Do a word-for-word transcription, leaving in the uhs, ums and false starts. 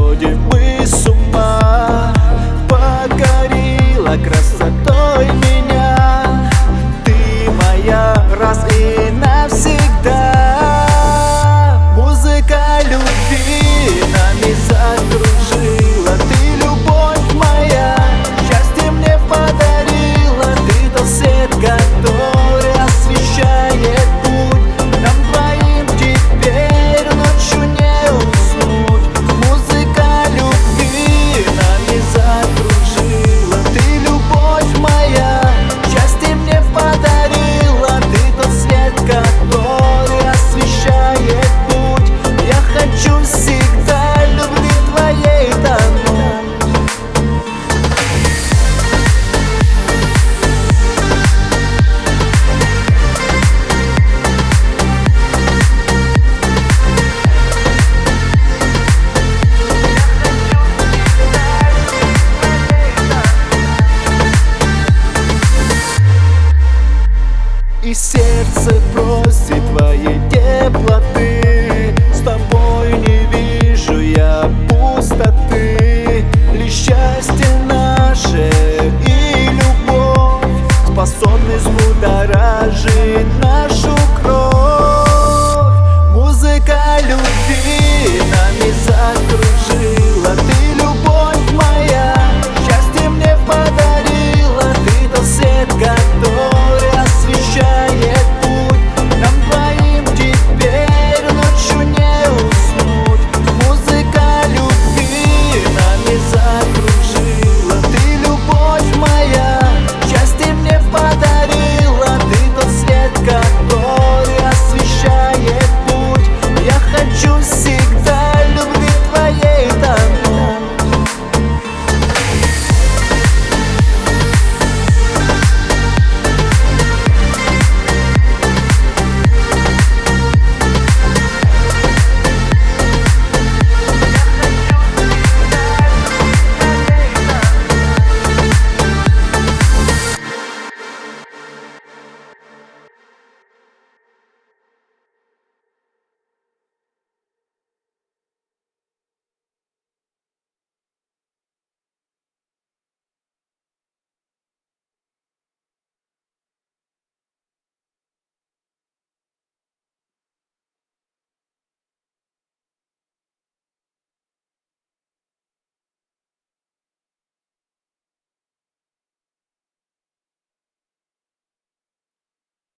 сходим мы с ума. Покорила красотой меня, ты моя раз и навсегда. Музыка любви нами закружила, ты любовь моя, счастье мне подарила. Ты тот свет, который освещает путь нам двоим теперь ночью не уснуть. Музыка любви нами закружила, ты любовь моя, счастье мне подарила. Ты тот свет, который освещает путь. Я хочу всегда любви твоей тонуть. И сердце просит твоей теплоты, с тобой не вижу я пустоты.